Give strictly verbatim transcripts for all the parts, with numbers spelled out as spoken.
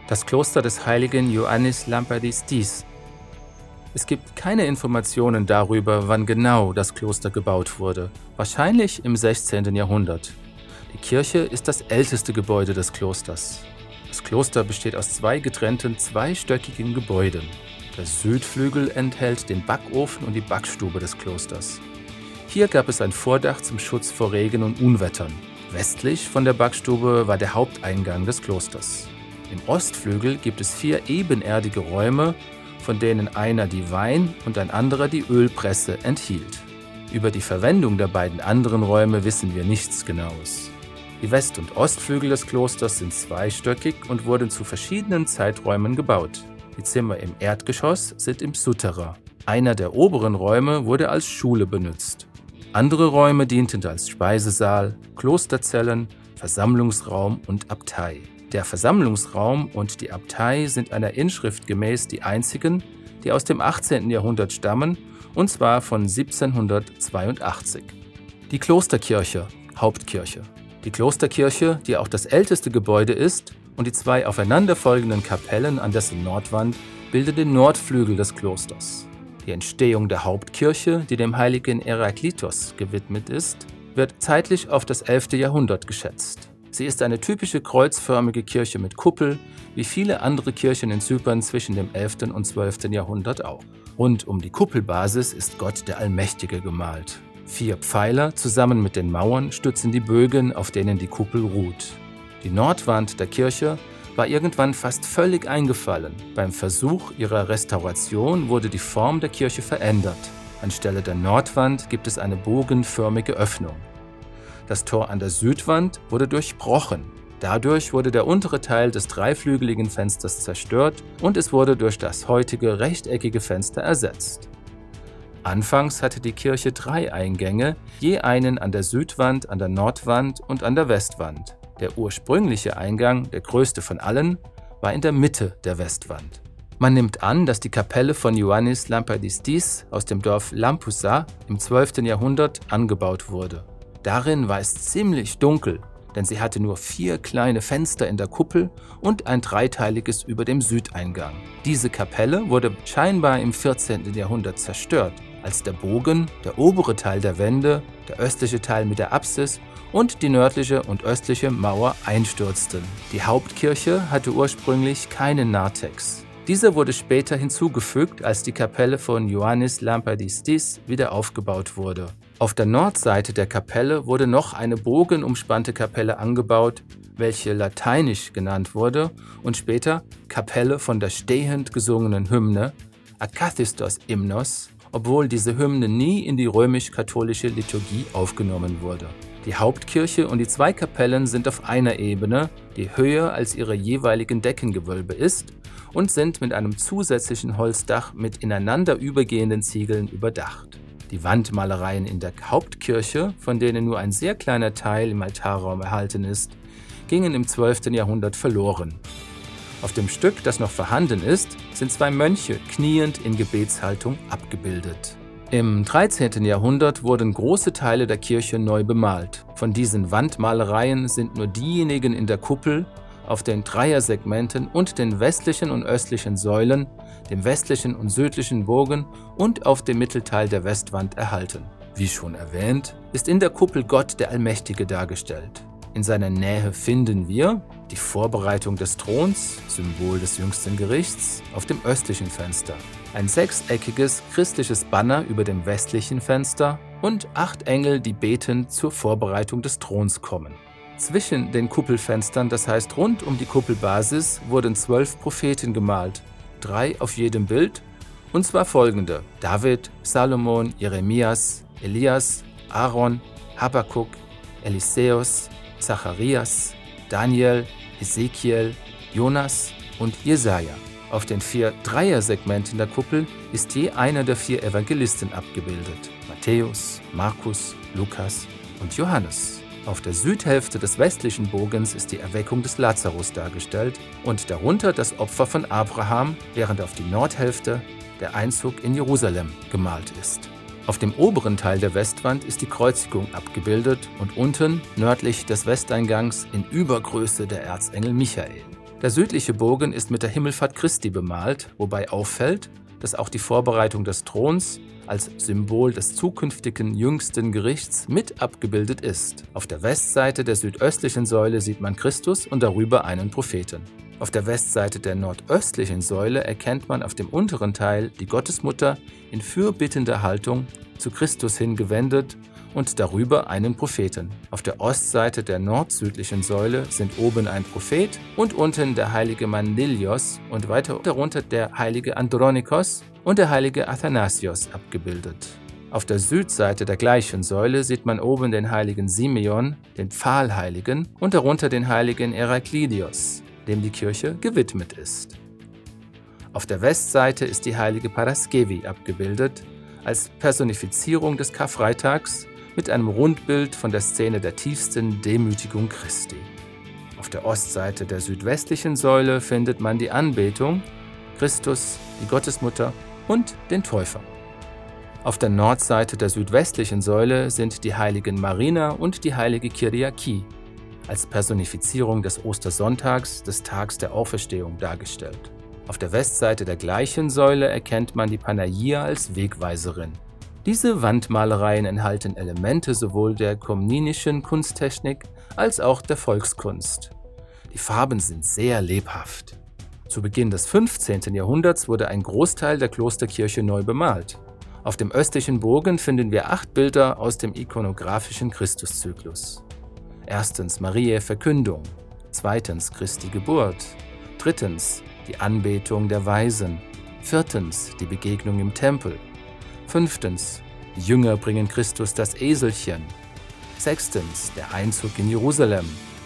Das Kloster des heiligen Ioannis Lampaditis. Es gibt keine Informationen darüber, wann genau das Kloster gebaut wurde, wahrscheinlich im sechzehnten Jahrhundert. Die Kirche ist das älteste Gebäude des Klosters. Das Kloster besteht aus zwei getrennten, zweistöckigen Gebäuden. Der Südflügel enthält den Backofen und die Backstube des Klosters. Hier gab es ein Vordach zum Schutz vor Regen und Unwettern. Westlich von der Backstube war der Haupteingang des Klosters. Im Ostflügel gibt es vier ebenerdige Räume, von denen einer die Wein- und ein anderer die Ölpresse enthielt. Über die Verwendung der beiden anderen Räume wissen wir nichts Genaues. Die West- und Ostflügel des Klosters sind zweistöckig und wurden zu verschiedenen Zeiträumen gebaut. Die Zimmer im Erdgeschoss sind im Souterrain. Einer der oberen Räume wurde als Schule benutzt. Andere Räume dienten als Speisesaal, Klosterzellen, Versammlungsraum und Abtei. Der Versammlungsraum und die Abtei sind einer Inschrift gemäß die einzigen, die aus dem achtzehnten Jahrhundert stammen, und zwar von siebzehnhundertzweiundachtzig. Die Klosterkirche, Hauptkirche. Die Klosterkirche, die auch das älteste Gebäude ist, und die zwei aufeinanderfolgenden Kapellen an dessen Nordwand bilden den Nordflügel des Klosters. Die Entstehung der Hauptkirche, die dem heiligen Heraklitos gewidmet ist, wird zeitlich auf das elfte Jahrhundert geschätzt. Sie ist eine typische kreuzförmige Kirche mit Kuppel, wie viele andere Kirchen in Zypern zwischen dem elften und zwölften Jahrhundert auch. Rund um die Kuppelbasis ist Gott der Allmächtige gemalt. Vier Pfeiler zusammen mit den Mauern stützen die Bögen, auf denen die Kuppel ruht. Die Nordwand der Kirche war irgendwann fast völlig eingefallen. Beim Versuch ihrer Restauration wurde die Form der Kirche verändert. Anstelle der Nordwand gibt es eine bogenförmige Öffnung. Das Tor an der Südwand wurde durchbrochen. Dadurch wurde der untere Teil des dreiflügeligen Fensters zerstört und es wurde durch das heutige rechteckige Fenster ersetzt. Anfangs hatte die Kirche drei Eingänge, je einen an der Südwand, an der Nordwand und an der Westwand. Der ursprüngliche Eingang, der größte von allen, war in der Mitte der Westwand. Man nimmt an, dass die Kapelle von Ioannis Lampaditis aus dem Dorf Lampussa im zwölften Jahrhundert angebaut wurde. Darin war es ziemlich dunkel, denn sie hatte nur vier kleine Fenster in der Kuppel und ein dreiteiliges über dem Südeingang. Diese Kapelle wurde scheinbar im vierzehnten Jahrhundert zerstört, als der Bogen, der obere Teil der Wände, der östliche Teil mit der Apsis und die nördliche und östliche Mauer einstürzten. Die Hauptkirche hatte ursprünglich keinen Narthex. Dieser wurde später hinzugefügt, als die Kapelle von Ioannis Lampaditis wieder aufgebaut wurde. Auf der Nordseite der Kapelle wurde noch eine bogenumspannte Kapelle angebaut, welche lateinisch genannt wurde und später Kapelle von der stehend gesungenen Hymne, Akathistos Hymnos, obwohl diese Hymne nie in die römisch-katholische Liturgie aufgenommen wurde. Die Hauptkirche und die zwei Kapellen sind auf einer Ebene, die höher als ihre jeweiligen Deckengewölbe ist, und sind mit einem zusätzlichen Holzdach mit ineinander übergehenden Ziegeln überdacht. Die Wandmalereien in der Hauptkirche, von denen nur ein sehr kleiner Teil im Altarraum erhalten ist, gingen im zwölften Jahrhundert verloren. Auf dem Stück, das noch vorhanden ist, sind zwei Mönche kniend in Gebetshaltung abgebildet. Im dreizehnten Jahrhundert wurden große Teile der Kirche neu bemalt. Von diesen Wandmalereien sind nur diejenigen in der Kuppel, auf den Dreiersegmenten und den westlichen und östlichen Säulen, dem westlichen und südlichen Bogen und auf dem Mittelteil der Westwand erhalten. Wie schon erwähnt, ist in der Kuppel Gott der Allmächtige dargestellt. In seiner Nähe finden wir die Vorbereitung des Throns, Symbol des jüngsten Gerichts, auf dem östlichen Fenster, ein sechseckiges christliches Banner über dem westlichen Fenster und acht Engel, die betend zur Vorbereitung des Throns kommen. Zwischen den Kuppelfenstern, das heißt rund um die Kuppelbasis, wurden zwölf Propheten gemalt, drei auf jedem Bild, und zwar folgende: David, Salomon, Jeremias, Elias, Aaron, Habakuk, Eliseus, Zacharias, Daniel, Ezekiel, Jonas und Jesaja. Auf den vier Dreiersegmenten der Kuppel ist je einer der vier Evangelisten abgebildet: Matthäus, Markus, Lukas und Johannes. Auf der Südhälfte des westlichen Bogens ist die Erweckung des Lazarus dargestellt und darunter das Opfer von Abraham, während auf die Nordhälfte der Einzug in Jerusalem gemalt ist. Auf dem oberen Teil der Westwand ist die Kreuzigung abgebildet und unten, nördlich des Westeingangs, in Übergröße der Erzengel Michael. Der südliche Bogen ist mit der Himmelfahrt Christi bemalt, wobei auffällt, dass auch die Vorbereitung des Throns als Symbol des zukünftigen jüngsten Gerichts mit abgebildet ist. Auf der Westseite der südöstlichen Säule sieht man Christus und darüber einen Propheten. Auf der Westseite der nordöstlichen Säule erkennt man auf dem unteren Teil die Gottesmutter in fürbittender Haltung zu Christus hingewendet und darüber einen Propheten. Auf der Ostseite der nordsüdlichen Säule sind oben ein Prophet und unten der heilige Manilios und weiter darunter der heilige Andronikos und der heilige Athanasios abgebildet. Auf der Südseite der gleichen Säule sieht man oben den heiligen Simeon, den Pfahlheiligen, und darunter den heiligen Heraklidios, dem die Kirche gewidmet ist. Auf der Westseite ist die heilige Paraskevi abgebildet, als Personifizierung des Karfreitags mit einem Rundbild von der Szene der tiefsten Demütigung Christi. Auf der Ostseite der südwestlichen Säule findet man die Anbetung, Christus, die Gottesmutter und den Täufer. Auf der Nordseite der südwestlichen Säule sind die heiligen Marina und die heilige Kyriaki, als Personifizierung des Ostersonntags, des Tags der Auferstehung, dargestellt. Auf der Westseite der gleichen Säule erkennt man die Panagia als Wegweiserin. Diese Wandmalereien enthalten Elemente sowohl der komninischen Kunsttechnik als auch der Volkskunst. Die Farben sind sehr lebhaft. Zu Beginn des fünfzehnten Jahrhunderts wurde ein Großteil der Klosterkirche neu bemalt. Auf dem östlichen Bogen finden wir acht Bilder aus dem ikonografischen Christuszyklus. Erstens Mariä Verkündung, zweitens Christi Geburt, drittens die Anbetung der Weisen, viertens die Begegnung im Tempel, fünftens die Jünger bringen Christus das Eselchen, sechstens der Einzug in Jerusalem,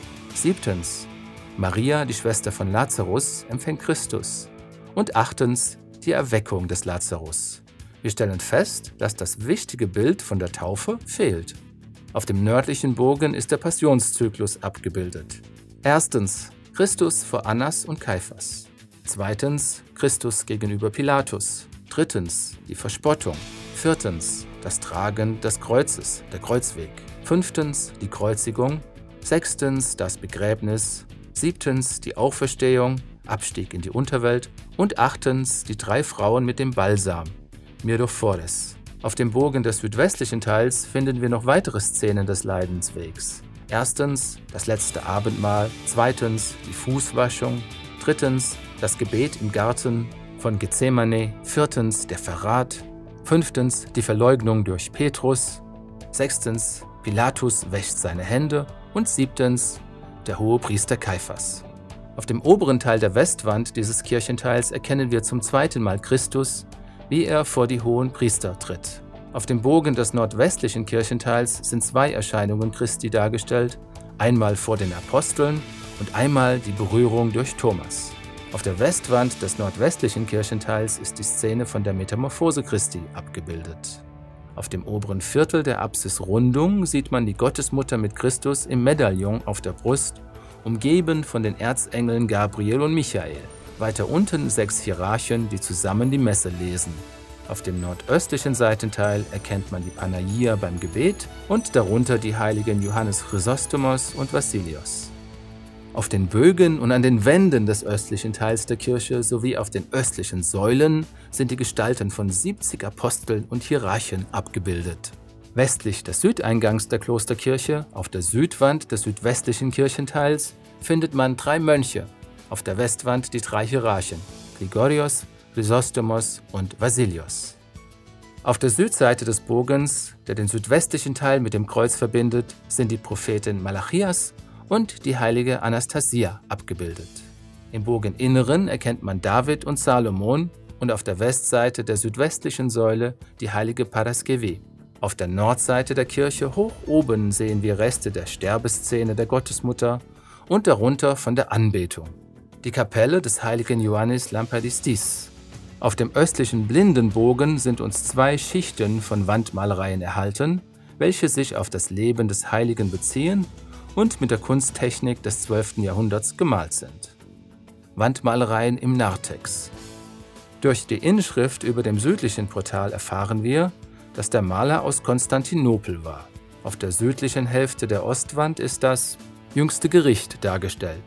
siebtens Maria, die Schwester von Lazarus, empfängt Christus und achtens die Erweckung des Lazarus. Wir stellen fest, dass das wichtige Bild von der Taufe fehlt. Auf dem nördlichen Bogen ist der Passionszyklus abgebildet. Erstens Christus vor Annas und Kaiphas. Zweitens Christus gegenüber Pilatus. Drittens die Verspottung. Viertens das Tragen des Kreuzes, der Kreuzweg. Fünftens die Kreuzigung. Sechstens das Begräbnis. Siebtens die Auferstehung, Abstieg in die Unterwelt. Und achtens die drei Frauen mit dem Balsam, Myrdophores. Auf dem Bogen des südwestlichen Teils finden wir noch weitere Szenen des Leidenswegs. Erstens das letzte Abendmahl, zweitens die Fußwaschung, drittens das Gebet im Garten von Gethsemane, viertens der Verrat, fünftens die Verleugnung durch Petrus, sechstens Pilatus wäscht seine Hände und siebtens der Hohepriester Kaiphas. Auf dem oberen Teil der Westwand dieses Kirchenteils erkennen wir zum zweiten Mal Christus, wie er vor die hohen Priester tritt. Auf dem Bogen des nordwestlichen Kirchenteils sind zwei Erscheinungen Christi dargestellt, einmal vor den Aposteln und einmal die Berührung durch Thomas. Auf der Westwand des nordwestlichen Kirchenteils ist die Szene von der Metamorphose Christi abgebildet. Auf dem oberen Viertel der Apsisrundung sieht man die Gottesmutter mit Christus im Medaillon auf der Brust, umgeben von den Erzengeln Gabriel und Michael. Weiter unten sechs Hierarchen, die zusammen die Messe lesen. Auf dem nordöstlichen Seitenteil erkennt man die Panagia beim Gebet und darunter die heiligen Johannes Chrysostomos und Vassilios. Auf den Bögen und an den Wänden des östlichen Teils der Kirche sowie auf den östlichen Säulen sind die Gestalten von siebzig Aposteln und Hierarchen abgebildet. Westlich des Südeingangs der Klosterkirche, auf der Südwand des südwestlichen Kirchenteils, findet man drei Mönche, auf der Westwand die drei Hierarchen, Gregorios, Chrysostomos und Vassilios. Auf der Südseite des Bogens, der den südwestlichen Teil mit dem Kreuz verbindet, sind die Propheten Malachias und die heilige Anastasia abgebildet. Im Bogeninneren erkennt man David und Salomon und auf der Westseite der südwestlichen Säule die heilige Paraskevi. Auf der Nordseite der Kirche hoch oben sehen wir Reste der Sterbeszene der Gottesmutter und darunter von der Anbetung. Die Kapelle des heiligen Ioannis Lampradistis. Auf dem östlichen Blindenbogen sind uns zwei Schichten von Wandmalereien erhalten, welche sich auf das Leben des Heiligen beziehen und mit der Kunsttechnik des zwölften Jahrhunderts gemalt sind. Wandmalereien im Narthex. Durch die Inschrift über dem südlichen Portal erfahren wir, dass der Maler aus Konstantinopel war. Auf der südlichen Hälfte der Ostwand ist das jüngste Gericht dargestellt.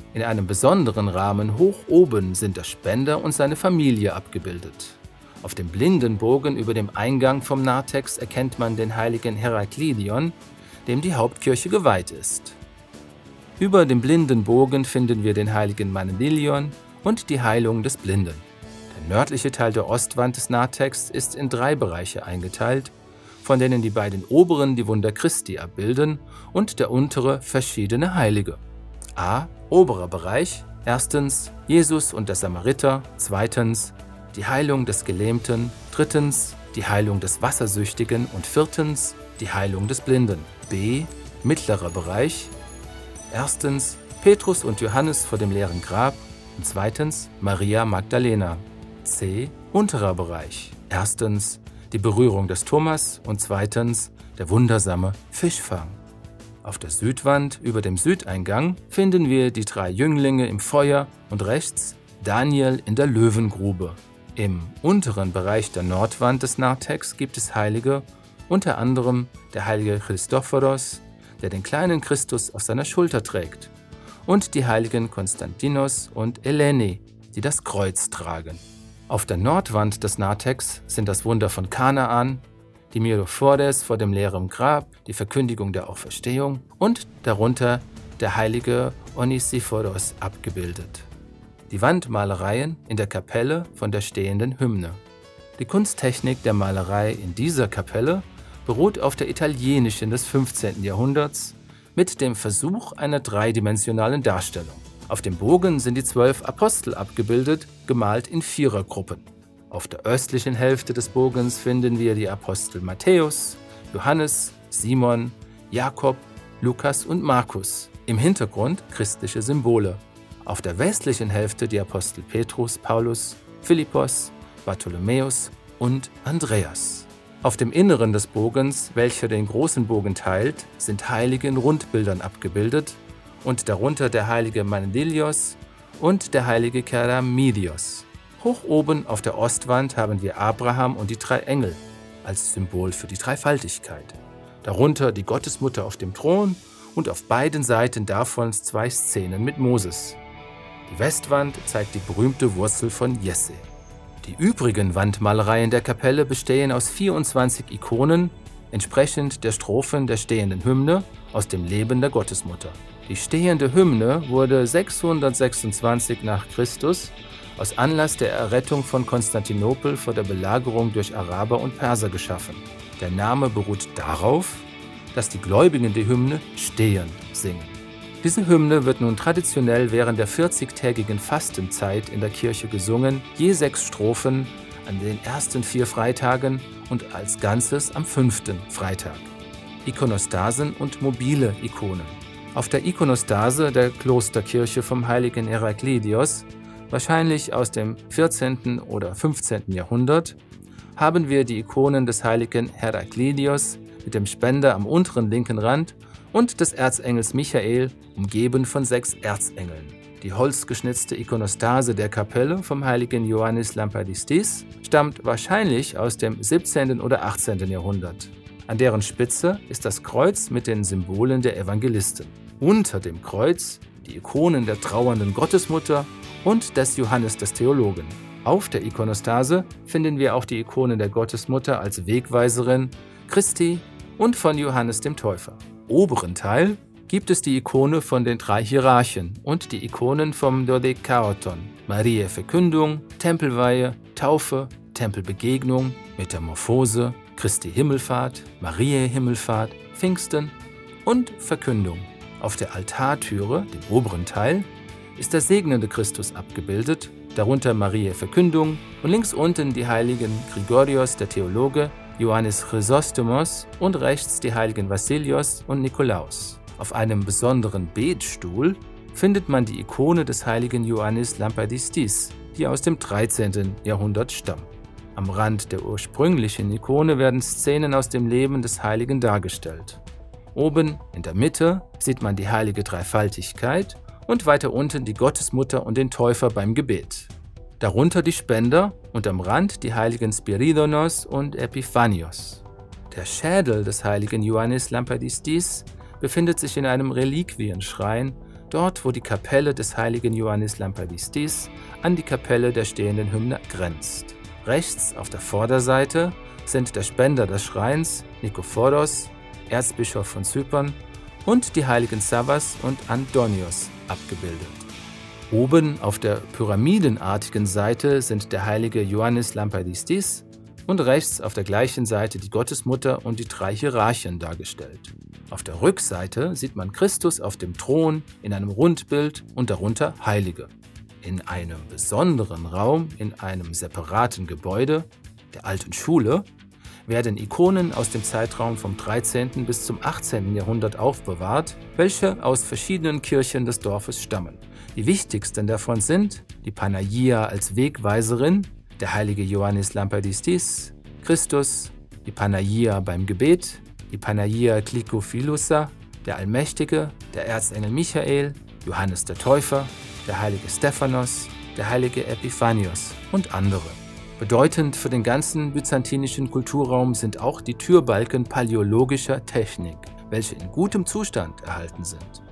In einem besonderen Rahmen hoch oben sind der Spender und seine Familie abgebildet. Auf dem Blindenbogen über dem Eingang vom Narthex erkennt man den heiligen Heraklidion, dem die Hauptkirche geweiht ist. Über dem Blindenbogen finden wir den heiligen Manilion und die Heilung des Blinden. Der nördliche Teil der Ostwand des Narthex ist in drei Bereiche eingeteilt, von denen die beiden oberen die Wunder Christi abbilden und der untere verschiedene Heilige. A. Oberer Bereich. Erstens Jesus und der Samariter. Zweitens die Heilung des Gelähmten. Drittens die Heilung des Wassersüchtigen. Und viertens die Heilung des Blinden. B. Mittlerer Bereich. Erstens Petrus und Johannes vor dem leeren Grab. Und zweitens Maria Magdalena. C. Unterer Bereich. Erstens die Berührung des Thomas und zweitens der wundersame Fischfang. Auf der Südwand über dem Südeingang finden wir die drei Jünglinge im Feuer und rechts Daniel in der Löwengrube. Im unteren Bereich der Nordwand des Narthex gibt es Heilige, unter anderem der heilige Christophoros, der den kleinen Christus auf seiner Schulter trägt, und die heiligen Konstantinos und Eleni, die das Kreuz tragen. Auf der Nordwand des Narthex sind das Wunder von Kanaan, die Myophores vor dem leeren Grab, die Verkündigung der Auferstehung und darunter der heilige Onesiphoros abgebildet. Die Wandmalereien in der Kapelle von der stehenden Hymne. Die Kunsttechnik der Malerei in dieser Kapelle beruht auf der italienischen des fünfzehnten Jahrhunderts mit dem Versuch einer dreidimensionalen Darstellung. Auf dem Bogen sind die zwölf Apostel abgebildet, gemalt in Vierergruppen. Auf der östlichen Hälfte des Bogens finden wir die Apostel Matthäus, Johannes, Simon, Jakob, Lukas und Markus. Im Hintergrund christliche Symbole. Auf der westlichen Hälfte die Apostel Petrus, Paulus, Philippos, Bartholomäus und Andreas. Auf dem Inneren des Bogens, welcher den großen Bogen teilt, sind Heilige in Rundbildern abgebildet und darunter der heilige Manilios und der heilige Keramidios. Hoch oben auf der Ostwand haben wir Abraham und die drei Engel als Symbol für die Dreifaltigkeit. Darunter die Gottesmutter auf dem Thron und auf beiden Seiten davon zwei Szenen mit Moses. Die Westwand zeigt die berühmte Wurzel von Jesse. Die übrigen Wandmalereien der Kapelle bestehen aus vierundzwanzig Ikonen, entsprechend der Strophen der stehenden Hymne aus dem Leben der Gottesmutter. Die stehende Hymne wurde sechshundertsechsundzwanzig nach Christus aus Anlass der Errettung von Konstantinopel vor der Belagerung durch Araber und Perser geschaffen. Der Name beruht darauf, dass die Gläubigen die Hymne stehend singen. Diese Hymne wird nun traditionell während der vierzigtägigen Fastenzeit in der Kirche gesungen, je sechs Strophen an den ersten vier Freitagen und als Ganzes am fünften Freitag. Ikonostasen und mobile Ikonen. Auf der Ikonostase der Klosterkirche vom heiligen Heraklidios, wahrscheinlich aus dem vierzehnten oder fünfzehnten Jahrhundert, haben wir die Ikonen des heiligen Heraklidios mit dem Spender am unteren linken Rand und des Erzengels Michael, umgeben von sechs Erzengeln. Die holzgeschnitzte Ikonostase der Kapelle vom heiligen Ioannis Lampadistis stammt wahrscheinlich aus dem siebzehnten oder achtzehnten Jahrhundert. An deren Spitze ist das Kreuz mit den Symbolen der Evangelisten. Unter dem Kreuz die Ikonen der trauernden Gottesmutter und des Johannes des Theologen. Auf der Ikonostase finden wir auch die Ikonen der Gottesmutter als Wegweiserin, Christi und von Johannes dem Täufer. Im oberen Teil gibt es die Ikone von den drei Hierarchen und die Ikonen vom Dodekaoton, Mariä Verkündung, Tempelweihe, Taufe, Tempelbegegnung, Metamorphose, Christi Himmelfahrt, Mariä Himmelfahrt, Pfingsten und Verkündung. Auf der Altartüre, dem oberen Teil, ist der segnende Christus abgebildet, darunter Mariä Verkündung und links unten die heiligen Grigorios der Theologe, Ioannis Chrysostomos und rechts die heiligen Vassilios und Nikolaus. Auf einem besonderen Betstuhl findet man die Ikone des heiligen Ioannis Lampadistis, die aus dem dreizehnten Jahrhundert stammt. Am Rand der ursprünglichen Ikone werden Szenen aus dem Leben des Heiligen dargestellt. Oben in der Mitte sieht man die heilige Dreifaltigkeit und weiter unten die Gottesmutter und den Täufer beim Gebet. Darunter die Spender und am Rand die heiligen Spiridonos und Epiphanios. Der Schädel des heiligen Ioannis Lampadistis befindet sich in einem Reliquienschrein dort wo die Kapelle des heiligen Ioannis Lampardistis an die Kapelle der stehenden Hymne grenzt. Rechts auf der Vorderseite sind der Spender des Schreins, Nikophoros, Erzbischof von Zypern, und die heiligen Savas und Antonios abgebildet. Oben auf der pyramidenartigen Seite sind der heilige Ioannis Lampardistis und rechts auf der gleichen Seite die Gottesmutter und die drei Hierarchen dargestellt. Auf der Rückseite sieht man Christus auf dem Thron in einem Rundbild und darunter Heilige. In einem besonderen Raum, in einem separaten Gebäude, der alten Schule, werden Ikonen aus dem Zeitraum vom dreizehnten bis zum achtzehnten Jahrhundert aufbewahrt, welche aus verschiedenen Kirchen des Dorfes stammen. Die wichtigsten davon sind die Panagia als Wegweiserin, der heilige Ioannis Lampardistis, Christus, die Panagia beim Gebet, die Panagia Klikophilousa, der Allmächtige, der Erzengel Michael, Johannes der Täufer, der heilige Stephanos, der heilige Epiphanios und andere. Bedeutend für den ganzen byzantinischen Kulturraum sind auch die Türbalken paläologischer Technik, welche in gutem Zustand erhalten sind.